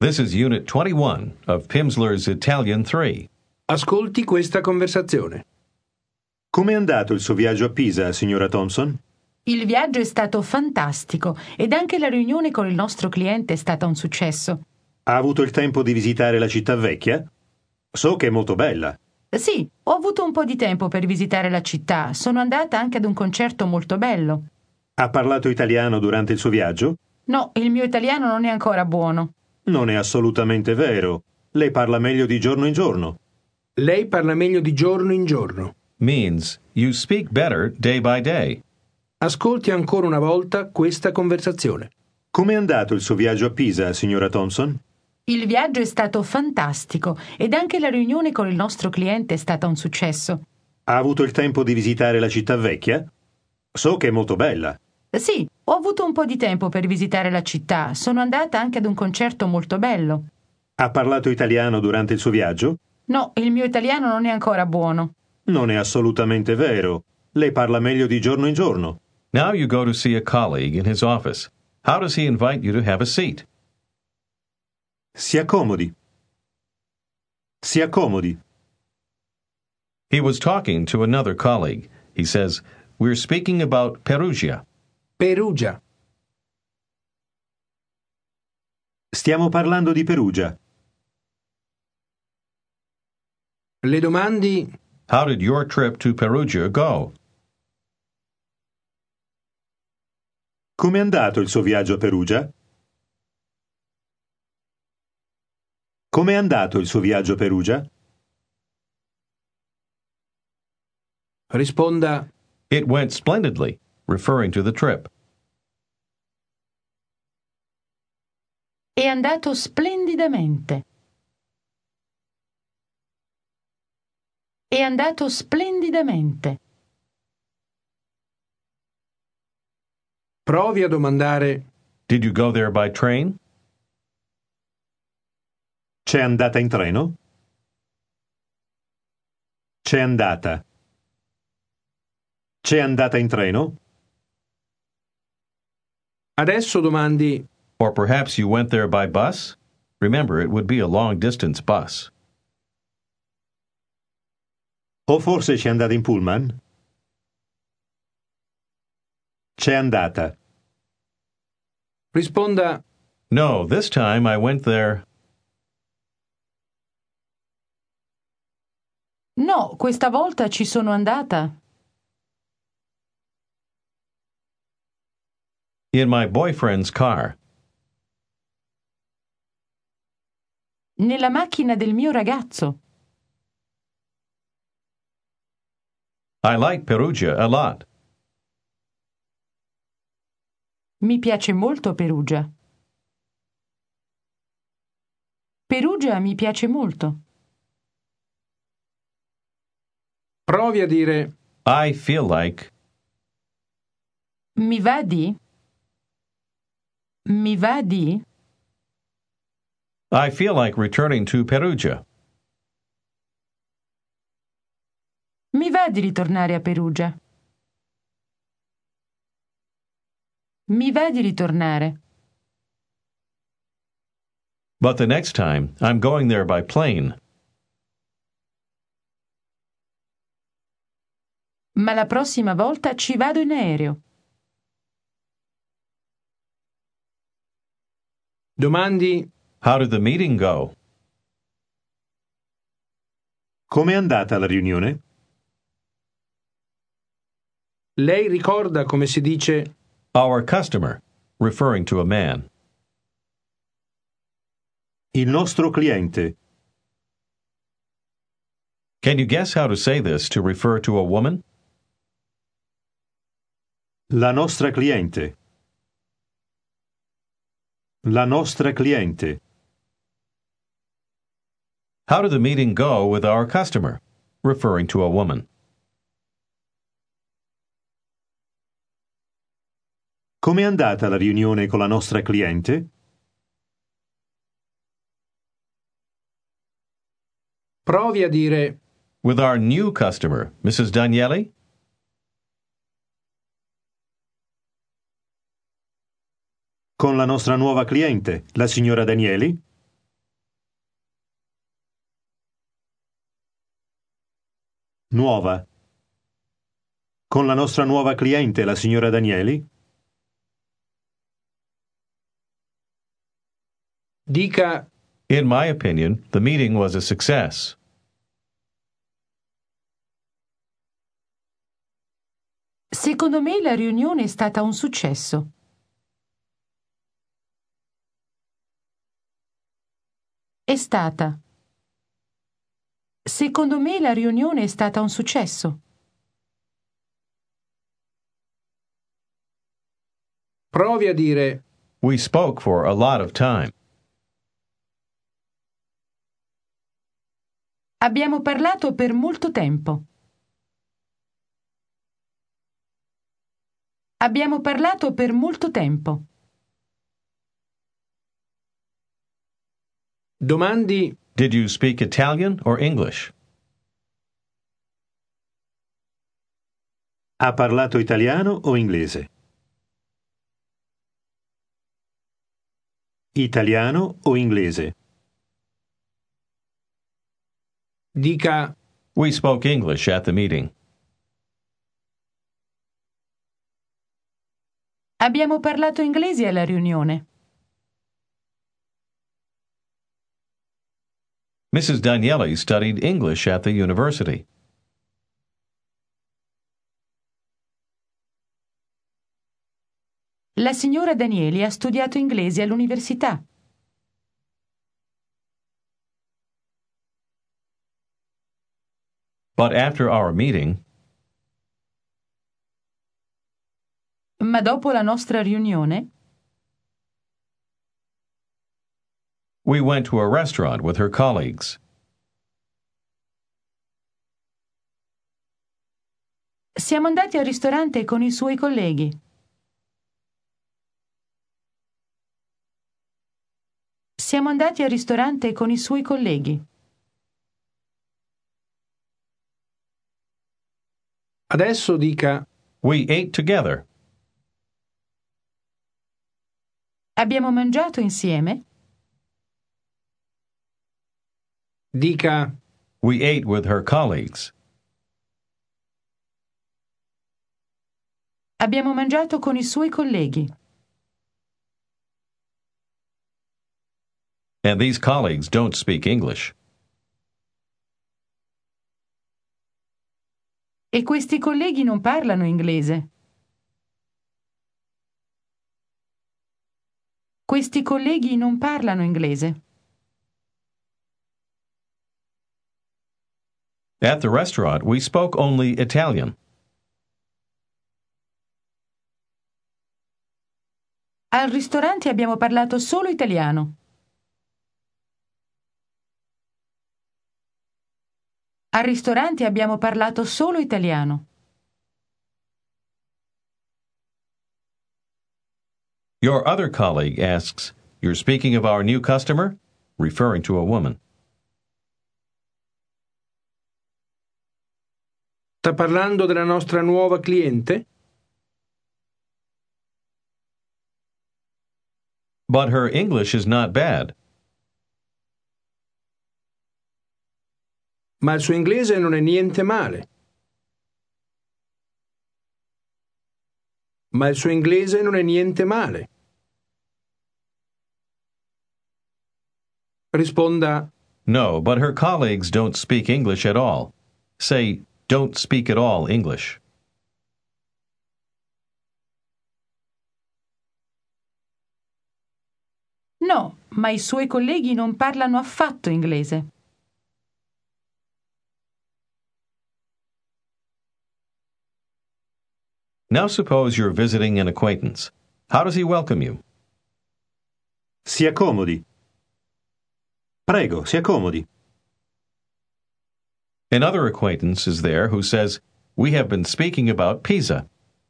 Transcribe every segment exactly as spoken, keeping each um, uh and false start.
This is Unit twenty-one of Pimsleur's Italian three. Ascolti questa conversazione. Com'è andato il suo viaggio a Pisa, signora Thompson? Il viaggio è stato fantastico ed anche la riunione con il nostro cliente è stata un successo. Ha avuto il tempo di visitare la città vecchia? So che è molto bella. Sì, ho avuto un po' di tempo per visitare la città. Sono andata anche ad un concerto molto bello. Ha parlato italiano durante il suo viaggio? No, il mio italiano non è ancora buono. Non è assolutamente vero. Lei parla meglio di giorno in giorno. Lei parla meglio di giorno in giorno. Means you speak better day by day. Ascolti ancora una volta questa conversazione. Com'è andato il suo viaggio a Pisa, signora Thompson? Il viaggio è stato fantastico ed anche la riunione con il nostro cliente è stata un successo. Ha avuto il tempo di visitare la città vecchia? So che è molto bella. Sì, ho avuto un po' di tempo per visitare la città. Sono andata anche ad un concerto molto bello. Ha parlato italiano durante il suo viaggio? No, il mio italiano non è ancora buono. Non è assolutamente vero. Lei parla meglio di giorno in giorno. Now you go to see a colleague in his office. How does he invite you to have a seat? Si accomodi. Si accomodi. He was talking to another colleague. He says, "We're speaking about Perugia." Perugia. Stiamo parlando di Perugia. Le domandi How did your trip to Perugia go? Com'è andato il suo viaggio a Perugia? Com'è andato il suo viaggio a Perugia? risponda It went splendidly, referring to the trip. È andato splendidamente. È andato splendidamente. provi a domandare Did you go there by train? C'è andata in treno? C'è andata. C'è andata in treno? adesso domandi Or perhaps you went there by bus? Remember, it would be a long-distance bus. O forse c'è andata in pullman? C'è andata. risponda No, this time I went there. No, questa volta ci sono andata. In my boyfriend's car. Nella macchina del mio ragazzo. I like Perugia a lot. Mi piace molto Perugia. Perugia mi piace molto. provi a dire I feel like. Mi va di? Mi va di? I feel like returning to Perugia. Mi va di ritornare a Perugia. Mi va di ritornare. But the next time, I'm going there by plane. Ma la prossima volta ci vado in aereo. domandi How did the meeting go? Com'è andata la riunione? lei ricorda come si dice Our customer, referring to a man. Il nostro cliente. Can you guess how to say this to refer to a woman? La nostra cliente. La nostra cliente. How did the meeting go with our customer, referring to a woman? Com'è andata la riunione con la nostra cliente? provi a dire With our new customer, Missus Danieli? Con la nostra nuova cliente, la signora Danieli? Nuova. Con la nostra nuova cliente, la signora Danieli? Dica In my opinion, the meeting was a success. Secondo me la riunione è stata un successo. È stata. Secondo me la riunione è stata un successo. provi a dire We spoke for a lot of time. Abbiamo parlato per molto tempo. Abbiamo parlato per molto tempo. domandi Did you speak Italian or English? Ha parlato italiano o inglese? Italiano o inglese? dica We spoke English at the meeting. Abbiamo parlato inglese alla riunione. Missus Danieli studied English at the university. La signora Danieli ha studiato inglese all'università. But after our meeting, Ma dopo la nostra riunione, we went to a restaurant with her colleagues. siamo andati al ristorante con i suoi colleghi. Siamo andati al ristorante con i suoi colleghi. adesso dica We ate together. Abbiamo mangiato insieme. dica We ate with her colleagues. Abbiamo mangiato con i suoi colleghi. And these colleagues don't speak English. E questi colleghi non parlano inglese. Questi colleghi non parlano inglese. At the restaurant, we spoke only Italian. Al ristorante abbiamo parlato solo italiano. Al ristorante abbiamo parlato solo italiano. Your other colleague asks, You're speaking of our new customer? Referring to a woman. sta parlando della nostra nuova cliente? But her English is not bad. Ma il suo inglese non è niente male. Ma il suo inglese non è niente male. Risponda No, but her colleagues don't speak English at all. Say, don't speak at all English. No, ma i suoi colleghi non parlano affatto inglese. Now suppose you're visiting an acquaintance. How does he welcome you? Si accomodi. Prego, si accomodi. Another acquaintance is there who says, We have been speaking about Pisa.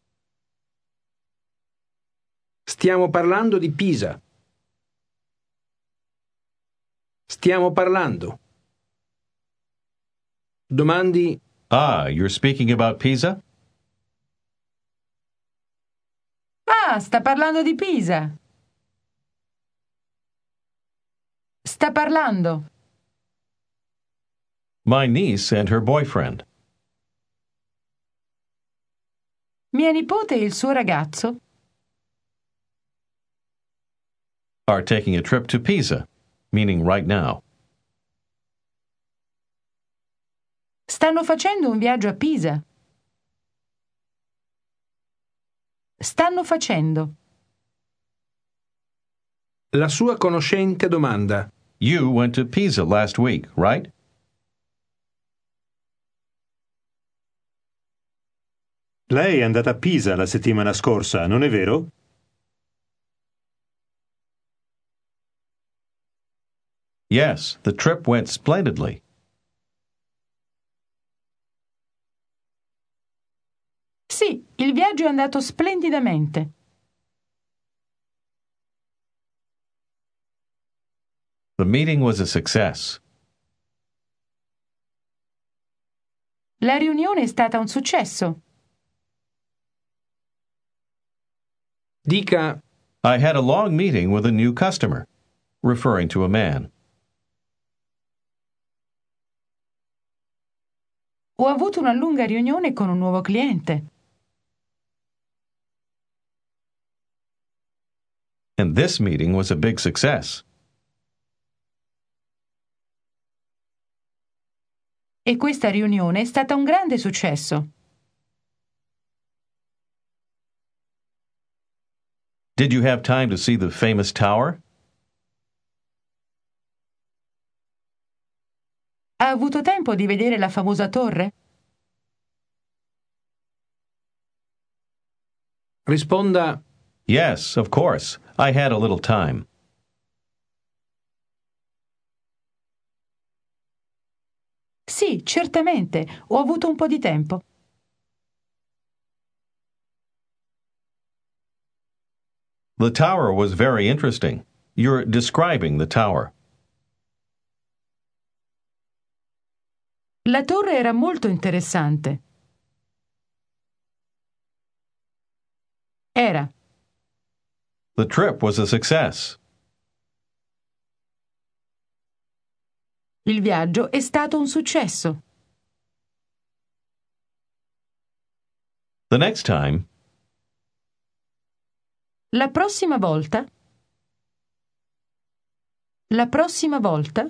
stiamo parlando di Pisa. Stiamo parlando. Domandi Ah, you're speaking about Pisa? Ah, sta parlando di Pisa. Sta parlando. My niece and her boyfriend. Mia nipote e il suo ragazzo are taking a trip to Pisa, meaning right now. stanno facendo un viaggio a Pisa. Stanno facendo. La sua conoscente domanda. You went to Pisa last week, right? Lei è andata a Pisa la settimana scorsa, non è vero? Yes, the trip went splendidly. Sì, il viaggio è andato splendidamente. The meeting was a success. La riunione è stata un successo. Dica: I had a long meeting with a new customer, referring to a man. Ho avuto una lunga riunione con un nuovo cliente. And this meeting was a big success. E questa riunione è stata un grande successo. Did you have time to see the famous tower? Ha avuto tempo di vedere la famosa torre? risponda: Yes, of course. I had a little time. Sì, certamente. Ho avuto un po' di tempo. The tower was very interesting. You're describing the tower. La torre era molto interessante. Era. The trip was a success. Il viaggio è stato un successo. The next time, La prossima volta? La prossima volta?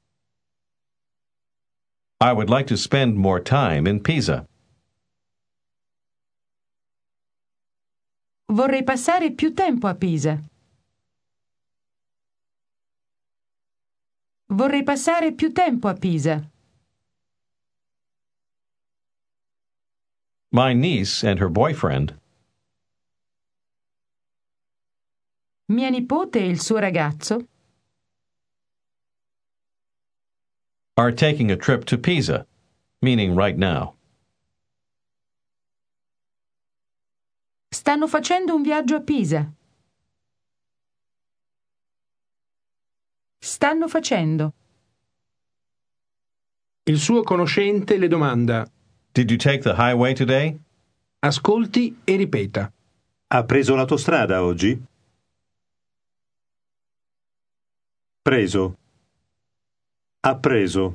I would like to spend more time in Pisa. Vorrei passare più tempo a Pisa. Vorrei passare più tempo a Pisa. My niece and her boyfriend Mia nipote e il suo ragazzo are taking a trip to Pisa, meaning right now. stanno facendo un viaggio a Pisa. Stanno facendo. Il suo conoscente le domanda. Did you take the highway today? Ascolti e ripeta. Ha preso l'autostrada oggi? Preso. Ha preso.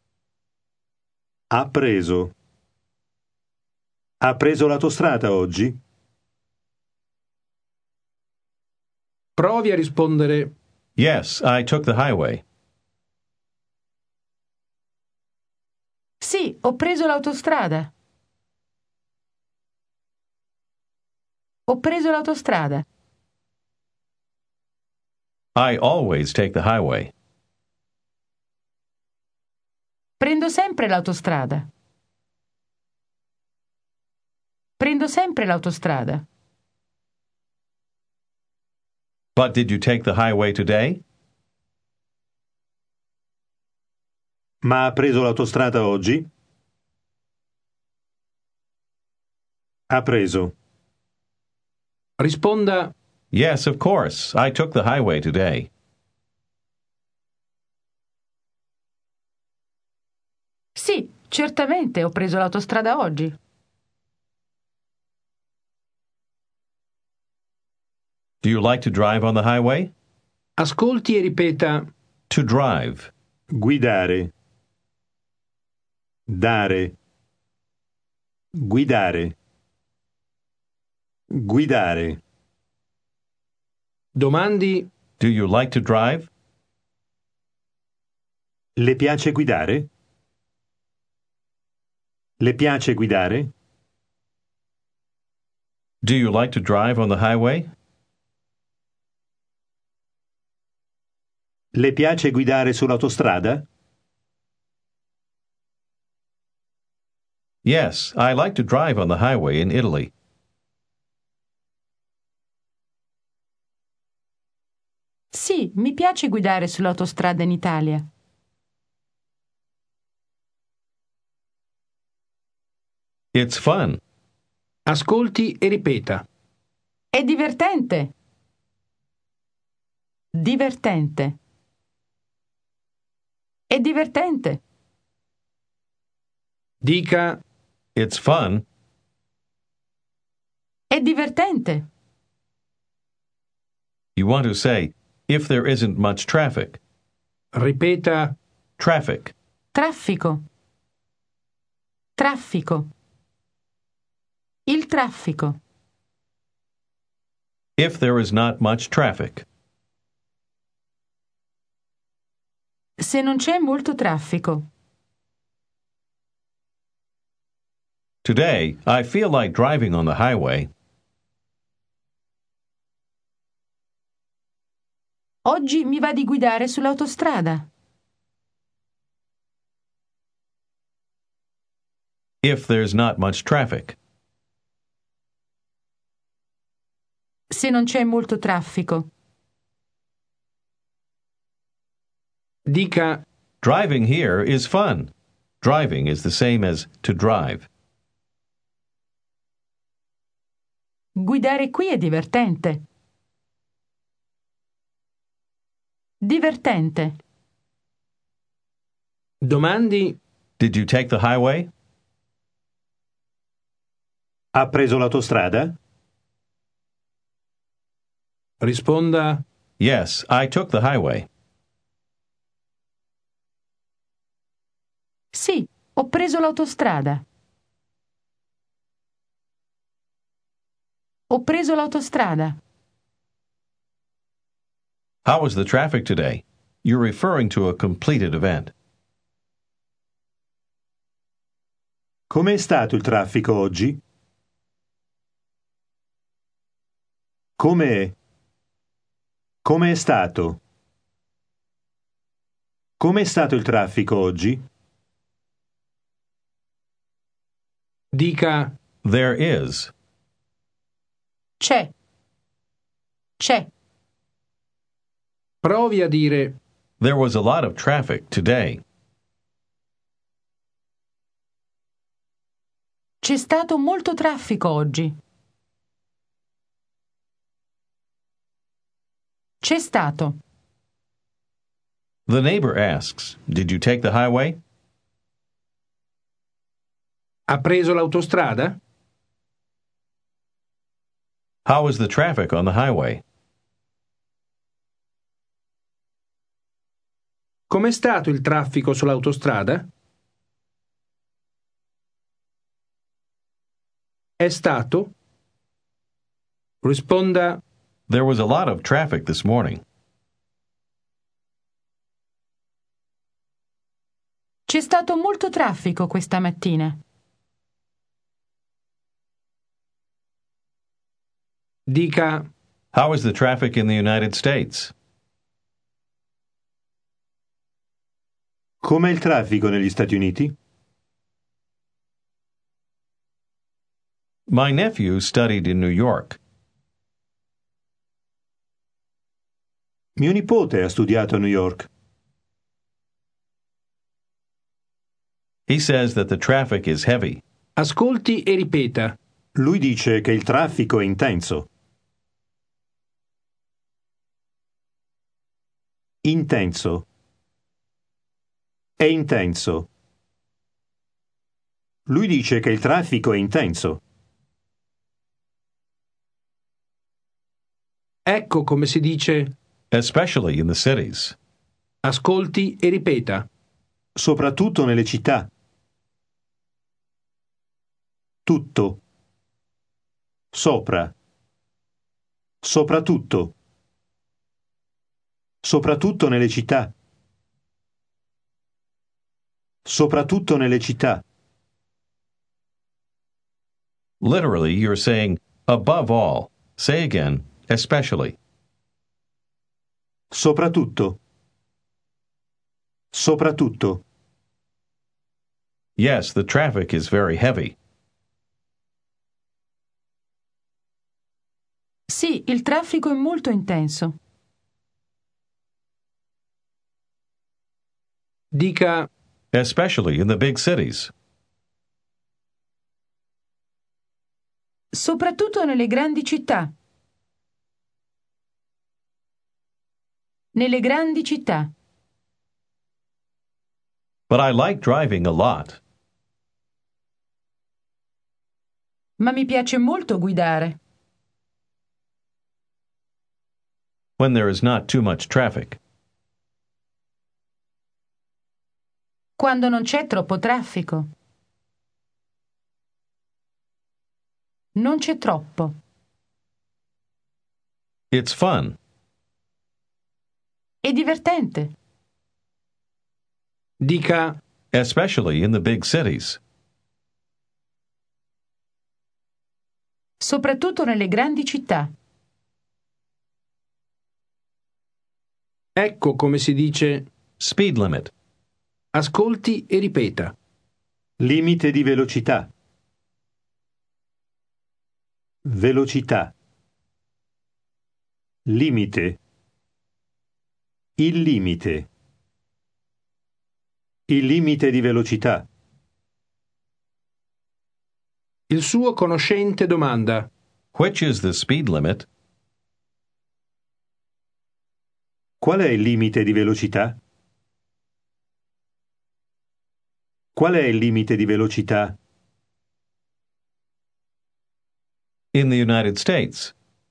Ha preso. Ha preso l'autostrada oggi? Provi a rispondere: Yes, I took the highway. Sì, ho preso l'autostrada. Ho preso l'autostrada. I always take the highway. Prendo sempre l'autostrada. Prendo sempre l'autostrada. But did you take the highway today? Ma ha preso l'autostrada oggi? Ha preso. risponda: Yes, of course. I took the highway today. Sì, certamente ho preso l'autostrada oggi. Do you like to drive on the highway? Ascolti e ripeta: To drive. Guidare. Dare. Guidare. Guidare. Domandi: Do you like to drive? Le piace guidare? Le piace guidare? Do you like to drive on the highway? Le piace guidare sull'autostrada? Yes, I like to drive on the highway in Italy. Sì, mi piace guidare sull'autostrada in Italia. It's fun. ascolti e ripeta. È divertente. Divertente. È divertente. Dica: It's fun. È divertente. You want to say, if there isn't much traffic. ripeta, Traffic. Traffico. Traffico. Il traffico. If there is not much traffic. Se non c'è molto traffico. Today, I feel like driving on the highway. Oggi mi va di guidare sull'autostrada. If there's not much traffic. Se non c'è molto traffico. dica: Driving here is fun. Driving is the same as to drive. Guidare qui è divertente. Divertente. domandi, Did you take the highway? Ha preso l'autostrada? risponda: Yes, I took the highway. Sì, ho preso l'autostrada. Ho preso l'autostrada. How was the traffic today? You're referring to a completed event. Com'è stato il traffico oggi? Come? Come è stato? Com'è stato il traffico oggi? dica: There is. C'è. C'è. provi a dire: There was a lot of traffic today. C'è stato molto traffico oggi. C'è stato. The neighbor asks, Did you take the highway? ha preso l'autostrada? How was the traffic on the highway? Com'è stato il traffico sull'autostrada? È stato? Risponda: There was a lot of traffic this morning. C'è stato molto traffico questa mattina. dica: How is the traffic in the United States? Com'è il traffico negli Stati Uniti? My nephew studied in New York. Mio nipote ha studiato a New York. He says that the traffic is heavy. ascolti e ripeta. Lui dice che il traffico è intenso. Intenso. È intenso. Lui dice che il traffico è intenso. Ecco come si dice: Especially in the cities. ascolti e ripeta. Soprattutto nelle città. Tutto. Sopra. Soprattutto. Soprattutto nelle città. Soprattutto nelle città. Literally, you're saying, above all. Say again, especially. Soprattutto. Soprattutto. Yes, the traffic is very heavy. Sì, il traffico è molto intenso. Dica Especially in the big cities. Soprattutto nelle grandi città. Nelle grandi città. But I like driving a lot. Ma mi piace molto guidare. When there is not too much traffic. Quando non c'è troppo traffico. Non c'è troppo. It's fun. È divertente. Dica Especially in the big cities. Soprattutto nelle grandi città. ecco come si dice Speed limit. ascolti e ripeta. Limite di velocità. Velocità. Limite. Il limite. Il limite di velocità. Il suo conoscente domanda. Which is the speed limit? Qual è il limite di velocità? Qual è il limite di velocità? In the United States.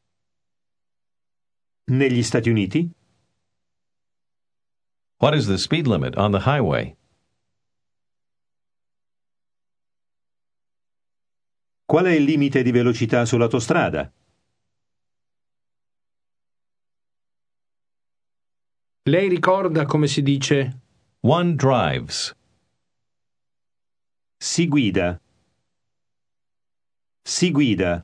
Negli Stati Uniti? What is the speed limit on the highway? Qual è il limite di velocità sull'autostrada? Lei ricorda come si dice One drives. Si guida. Si guida.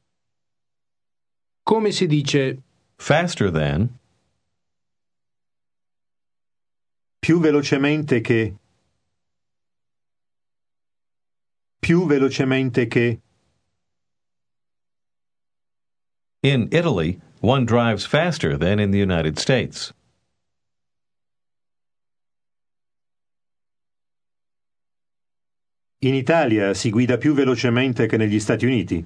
come si dice Faster than. Più velocemente che. Più velocemente che. In Italy, one drives faster than in the United States. In Italia si guida più velocemente che negli Stati Uniti.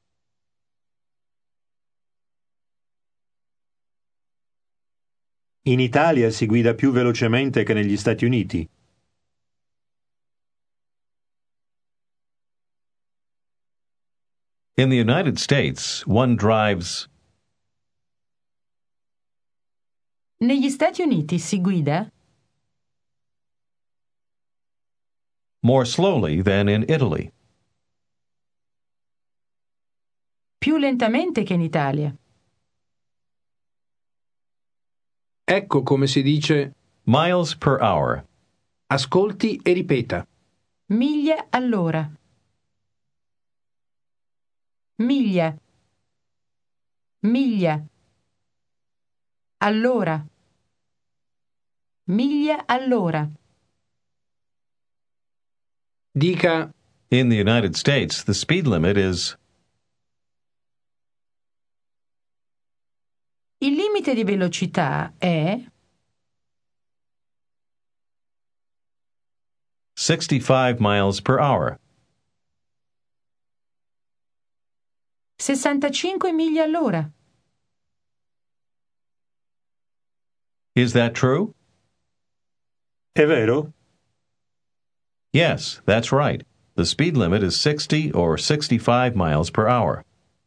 In Italia si guida più velocemente che negli Stati Uniti. In the United States, one drives. Negli Stati Uniti si guida More slowly than in Italy. più lentamente che in Italia. ecco come si dice Miles per hour. ascolti e ripeta. Miglia all'ora. Miglia. Miglia. Allora. Miglia all'ora. Dica In the United States, the speed limit is. Il limite di velocità è sixty-five miles per hour. sessantacinque miglia all'ora. Is that true? È vero? Yes, that's right. The speed limit is sixty or sixty-five miles per hour.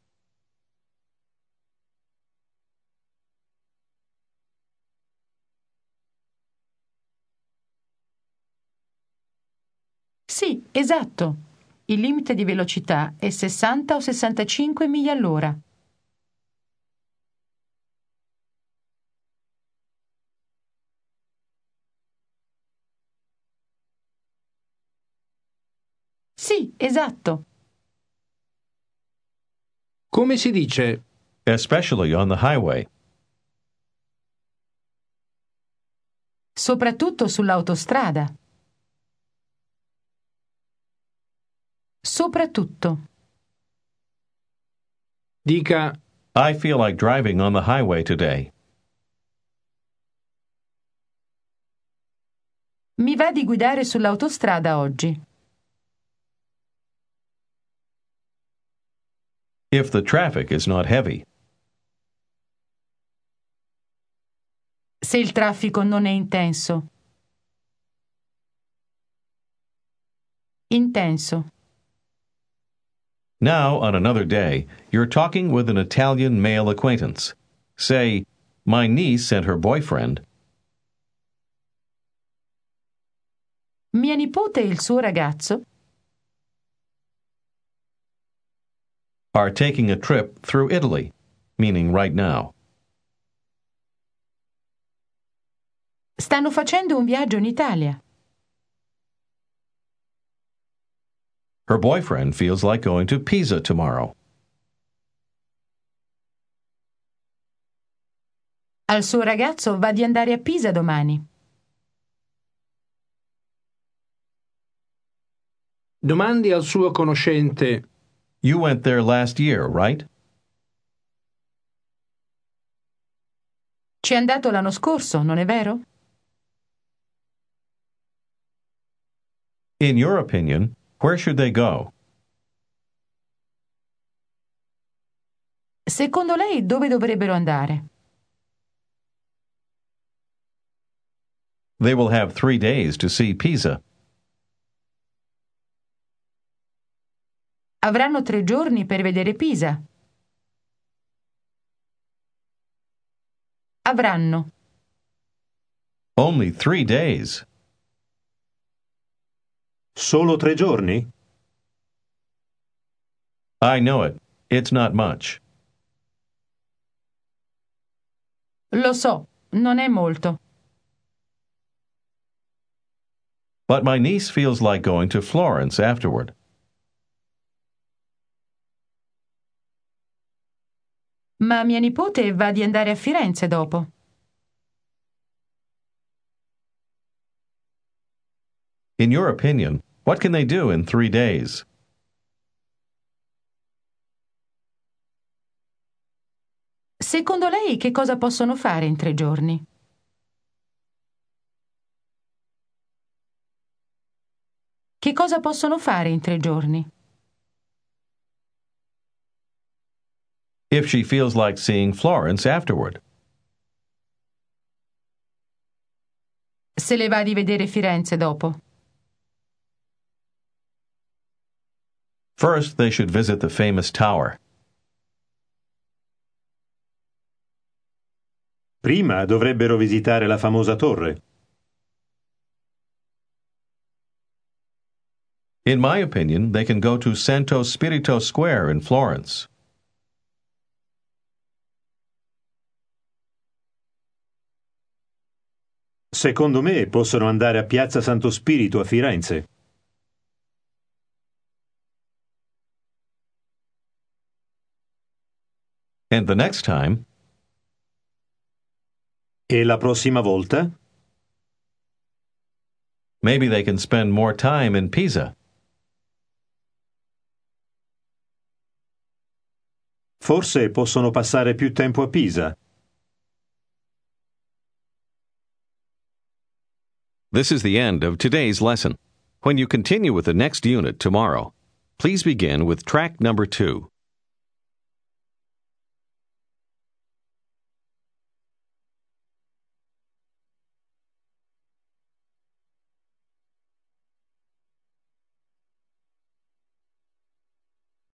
Sì, esatto. Il limite di velocità è sessanta o sessantacinque miglia all'ora. Sì, esatto. Come si dice especially on the highway. Soprattutto sull'autostrada. Soprattutto. dica I feel like driving on the highway today. Mi va di guidare sull'autostrada oggi. If the traffic is not heavy. Se il traffico non è intenso. Intenso. Now, on another day, you're talking with an Italian male acquaintance. Say, my niece and her boyfriend Mia nipote e il suo ragazzo are taking a trip through Italy, meaning right now. stanno facendo un viaggio in Italia. Her boyfriend feels like going to Pisa tomorrow. Al suo ragazzo va di andare a Pisa domani. domandi al suo conoscente You went there last year, right? Ci è andato l'anno scorso, non è vero? In your opinion, where should they go? Secondo lei dove dovrebbero andare? They will have three days to see Pisa. Avranno tre giorni per vedere Pisa. Avranno. Only three days. Solo tre giorni? I know it. It's not much. Lo so, non è molto. But my niece feels like going to Florence afterward. Ma mia nipote va di andare a Firenze dopo. In your opinion, what can they do in three days? Secondo lei che cosa possono fare in tre giorni? Che cosa possono fare in tre giorni? If she feels like seeing Florence afterward. Se le va di vedere Firenze dopo. First, they should visit the famous tower. Prima dovrebbero visitare la famosa torre. In my opinion, they can go to Santo Spirito Square in Florence. Secondo me possono andare a Piazza Santo Spirito a Firenze. And the next time, E la prossima volta? maybe they can spend more time in Pisa. Forse possono passare più tempo a Pisa. This is the end of today's lesson. When you continue with the next unit tomorrow, please begin with track number two.